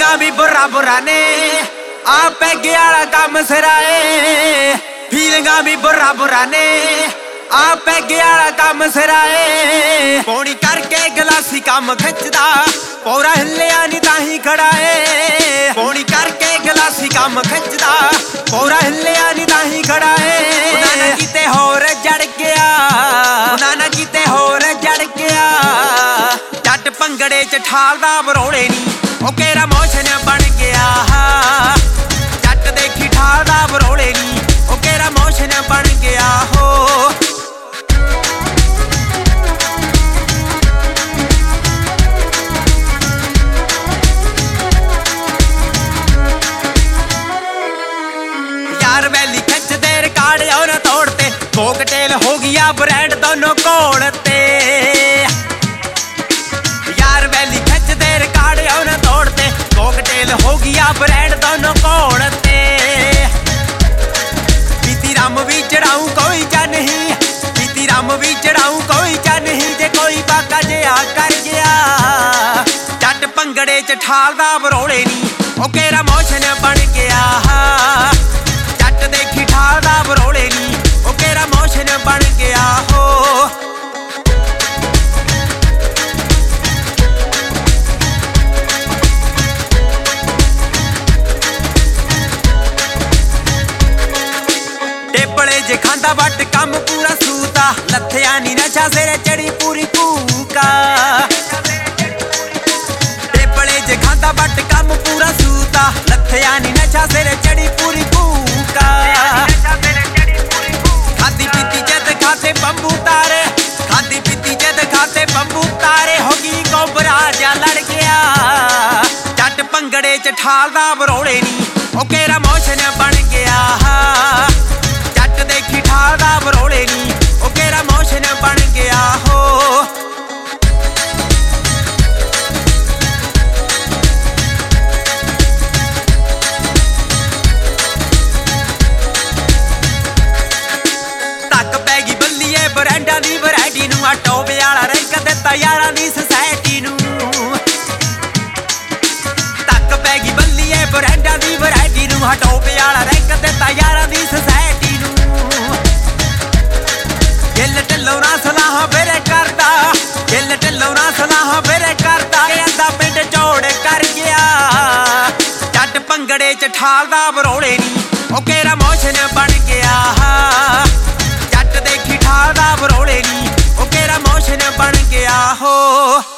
फीलिंगा भी बुरा बुरा ने आ पैगे वाला काम सिराए। फीलिंगा भी बुरा बुरा ने आ पैगे वाला काम सिराए। पौड़ी करके गलासी काम खिंचदा पौरा हिलिया नी ताही खड़ा है। पौड़ी करके गलासी काम खिंचदा पौरा हिलिया नी ताही खड़ा है। ना किते होर जड़ गया, ना किते होर जड़ गया। जट भंगड़े च ठालदा बरोड़े नी ओ केरा मोशन बन गया। जट देखी ठालदा बरोड़े नी ओ केरा मोशन बन गया हो। यार वैली खिंचदे रिकार्ड और तोड़ते कोकटेल हो गया ब्रांड दोनों कोड़ते। यार वैली खिंचदे रिकार्ड और तोड़ते कोकटेल हो गया ब्रांड दोनों कोड़ते। बीती राम भी चढ़ाऊं कोई चा नहीं, बीती राम भी चढ़ाऊं कोई चा नहीं। जे कोई बाका जिहा कर गया जट भंगड़े च ठालदा बरोड़े नी ओ केरा मोशन बन गया। जट देखी ठालदा बरोड़े नी ओ केरा मोशन बन गया हो। टेपले जे खांदा बट कम पूरा सूता लथया नी नशा सिरे चढ़ी पूरी कूका। टेपले जे खांदा बट कम पूरा सूता लथया नी नशा सिरे चढ़ी पूरी कूका। खादी पीती जद खाते बंबू तारे, खादी पीती जद खाते बंबू तारे। होगी कोबरा जा लड़ गया जट भंगड़े च ठालदा बरोड़े नी ओ केरा मोशन बन गया। जट देखी ठालदा बरोड़े नी ओ केरा मोशन बन गया हो। तक पैगी बल्लीए ब्रांडा दी वैरायटी नू आ टॉप वाला रैंक दिता यारां दी सोसाइटी नू। तक पैगी बल्लीए ब्रांडा दी वैरायटी नू आ टॉप वाला रैंक दिता यारां दी सोसाइटी नू। दिल ढिल्लों ना सलाह फिर करदा, दिल ढिल्लों ना सलाह फिर करदा। कहंदा पिंड चौड़ कर गया जट भंगड़े च ठालदा बरोड़े नी ओ केरा मोशन बन गया। जट देखी ठालदा बरोड़े नी ओ केरा मोशन बन गया हो।